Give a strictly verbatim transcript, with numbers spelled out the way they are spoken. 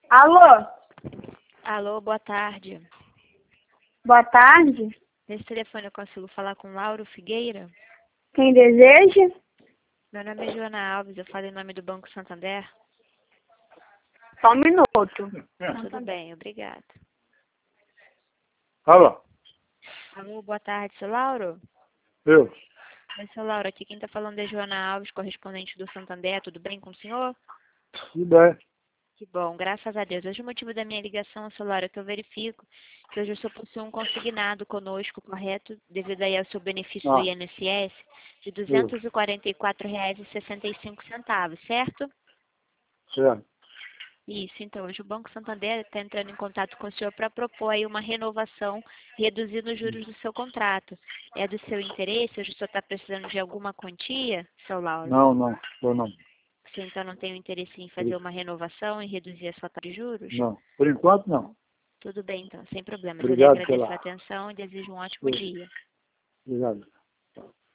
Alô? Alô, boa tarde. Boa tarde. Nesse telefone eu consigo falar com Lauro Figueira? Quem deseja? Meu nome é Joana Alves, eu falo em nome do Banco Santander. Só um minuto. Tudo bem, obrigada. Alô? Alô, boa tarde, seu Lauro? Eu? Oi, seu Lauro, aqui quem está falando é Joana Alves, correspondente do Santander. Tudo bem com o senhor? Tudo bem. Que bom, graças a Deus. Hoje o motivo da minha ligação, seu Lauro, é que eu verifico que hoje o senhor possui um consignado conosco, correto? Devido aí ao seu benefício do Ah. I N S S de duzentos e quarenta e quatro reais e sessenta e cinco centavos, certo? Certo. Isso, então, hoje o Banco Santander está entrando em contato com o senhor para propor aí uma renovação, reduzindo os juros do seu contrato. É do seu interesse? Hoje o senhor está precisando de alguma quantia, seu Lauro? Não, não. Eu não. Você então não tem o interesse em fazer uma renovação e reduzir a sua taxa de juros? Não. Por enquanto, não. Tudo bem, então, sem problemas. Eu lhe Obrigado agradeço pela... a atenção e desejo um ótimo dia. Obrigado.